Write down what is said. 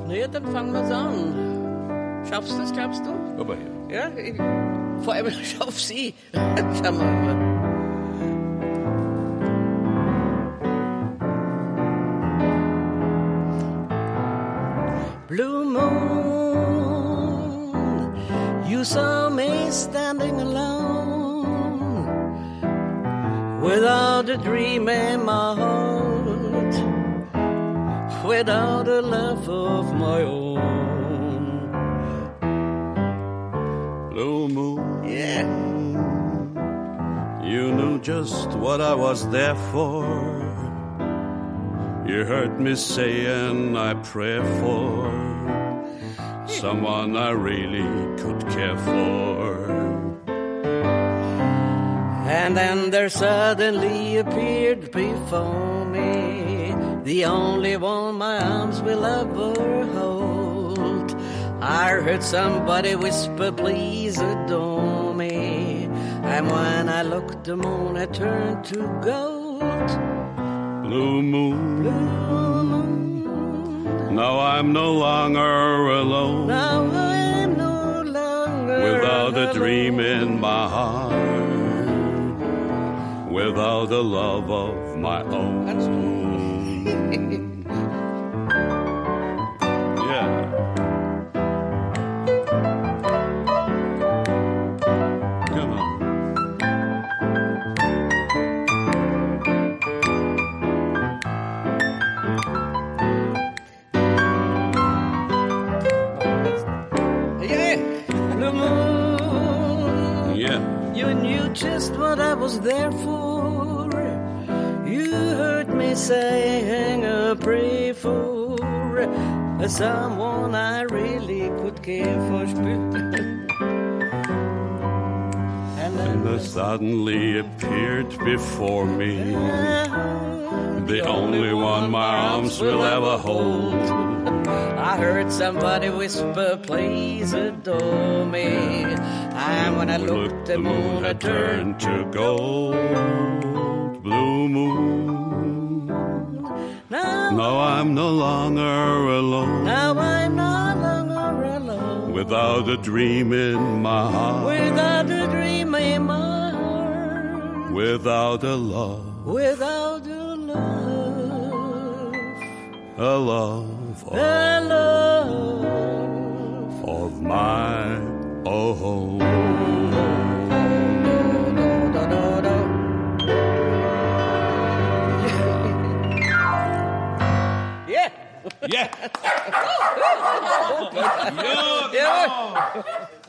Nee, dann fangen wir's an. Schaffst du das, glaubst du? Aber ja. Ja, vor allem schaff sie. Schauen wir mal. Blue moon, you saw me standing alone, without a dream in my heart, without a love of my own. Blue moon, Yeah. you knew just what I was there for. You heard me saying I pray for someone I really could care for. And then there suddenly appeared before me the only one my arms will ever hold. I heard somebody whisper, please adore me. And when I looked, the moon had turned to gold. Blue moon, Blue moon, now I'm no longer alone, now I'm no longer without a alone. dream in my heart, without a love of my own. Yeah. Come on. Yeah, blue moon. Yeah. You knew just what I was there for. You heard me saying a prayer for someone I really could care for. And And there suddenly appeared before me the only one my arms will ever hold. I heard somebody whisper, please adore me. And when I looked, the moon had turned. to gold. Blue moon, now I'm no longer alone, Now I'm no longer alone, without a dream in my heart, without a dream in my heart, without a love, without a love, a love a love. of my own. Yeah. Yeah. Yeah.